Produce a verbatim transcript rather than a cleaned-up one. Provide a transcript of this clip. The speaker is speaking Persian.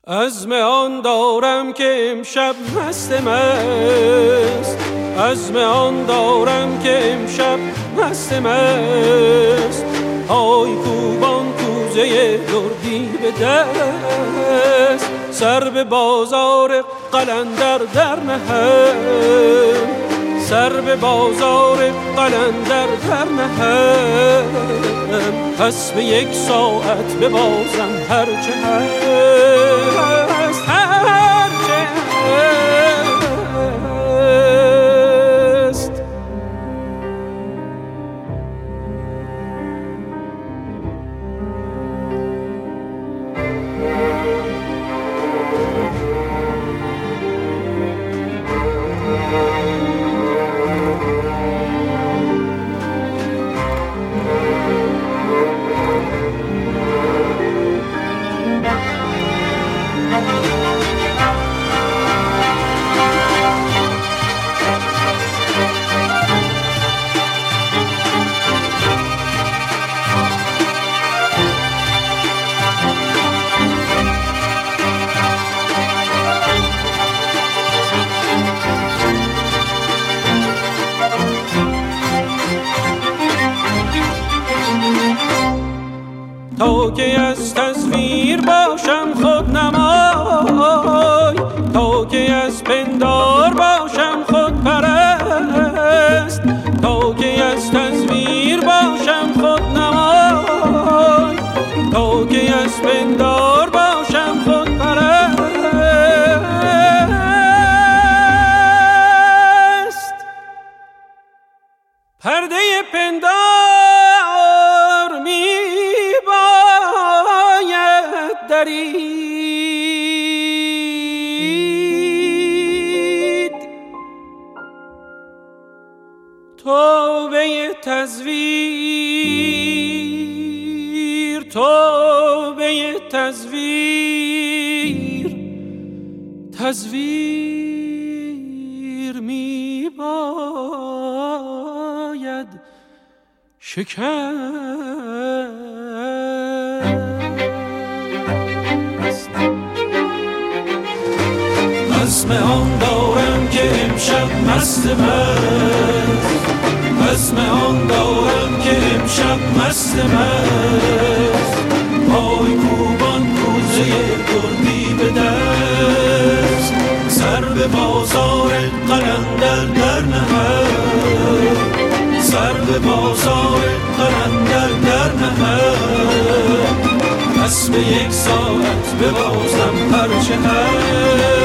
عزم آن دارم که امشب مست مست، عزم آن دارم که امشب مست مست. های کوبان کوزه دردی به دست، سر به بازار قلندر در نهم، سر به بازار قلندر در نهم. پس به یک ساعت ببازم هرچه هست، هرچه هست. تا که از تصویر باشم خود نمای، تا که از پندار باشم خود پرست، تا که از تصویر باشم خود نمای، تا که از پندار باشم خود پرست. پرده پندار می درید، توبه تزویر، توبه تزویر، تزویر می باید شکست. عزم آن دارم که امشب مست مست، عزم آن دارم که امشب مست مست. پای کوبان کوزه دردی به دست، سر به بازار قلندر در نهم، سر به بازار قلندر در نهم. پس به یک ساعت ببازم هرچه هست.